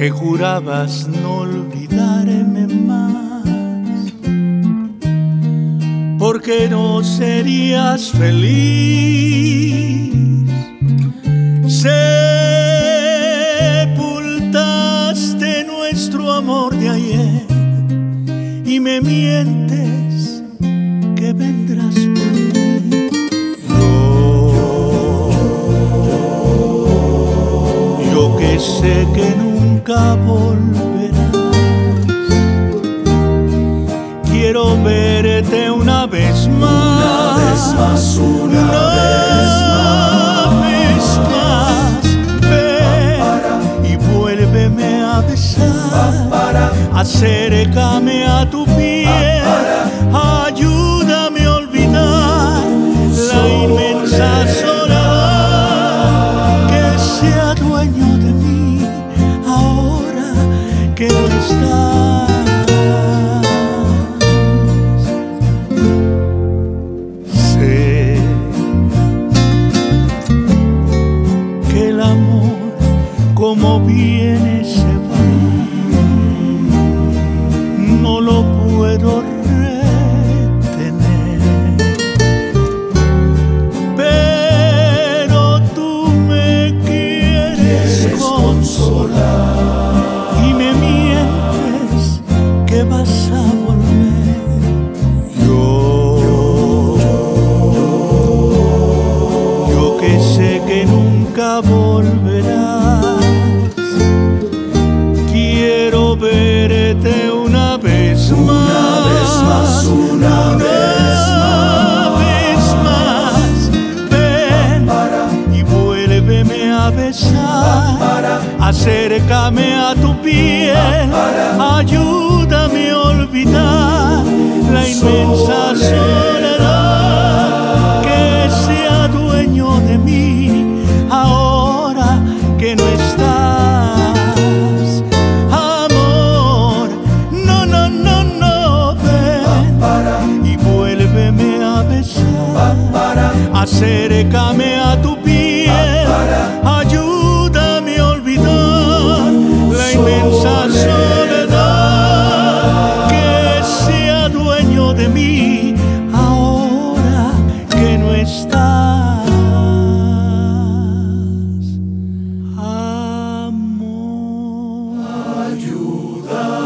que jurabas no olvidarme más, porque no serías feliz. Sepultaste nuestro amor de ayer y me mientes que vendrás por mí. Yo que sé que nunca volverás, quiero verte una vez más, una vez más. Ven y vuélveme a besar, acércame a tu piel, ayúdame a olvidar la inmensa soledad, que sea dueño de mí ahora que no estás. Sé que el amor como viene se va, no lo puedo retener, pero tú me quieres consolar y me mientes que vas a volver. Yo que sé que nunca volverás, quiero verte una vez más, una vez más. Ven y vuélveme a besar, acércame a tu piel, ayúdame a olvidar la inmensa soledad, que sea dueño de mí ahora que no estás. Amor, no, no, no, no, ven y vuélveme a besar, acércame a tu piel, ayúdame a olvidar la inmensa soledad, que sea dueño de mí ahora que no estás. Amor, ayúdame.